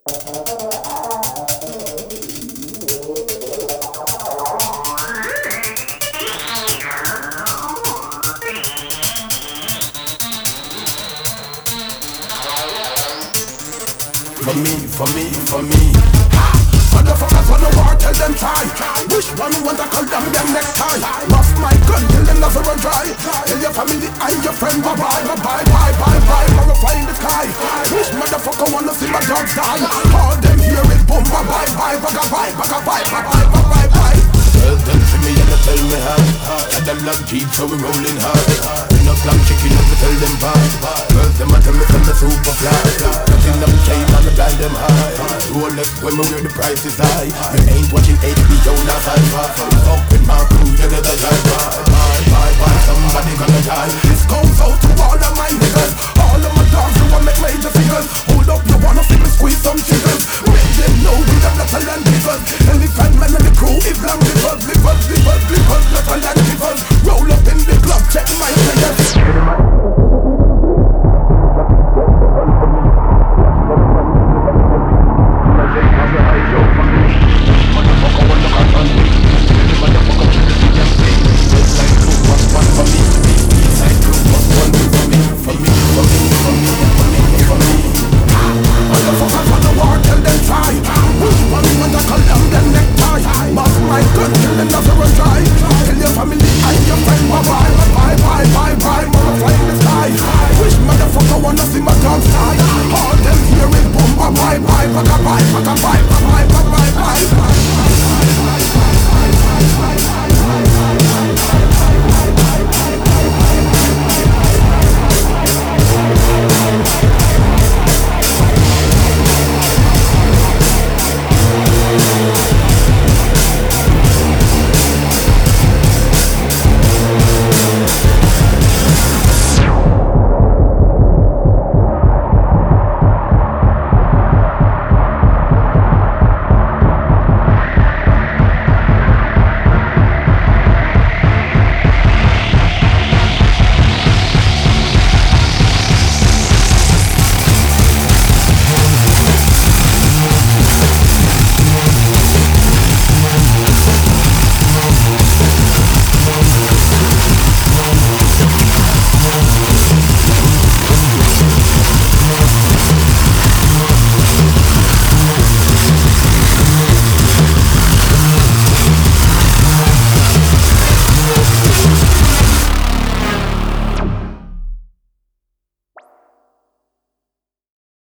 For me. Motherfuckers wanna war, tell them try. Which one want to call them next time? Rough my gun till them never run dry. Tell your family and your friend bye bye, bye bye, bye bye, bye. Never fly in the sky. Which motherfucker wanna see my dogs die? All them hear it boom, bye bye, bye, bye bye, bye bye, bye bye, bye bye, bye. Tell them to me and tell me how. Tell them love Jeep so we rolling hard. In a clown chicken up to tell them bye. Girls them a tell me from the super fly. Nothing them chain and the blind them high. Rolex when we wear the price is high. You ain't watching HBO now sci-fi.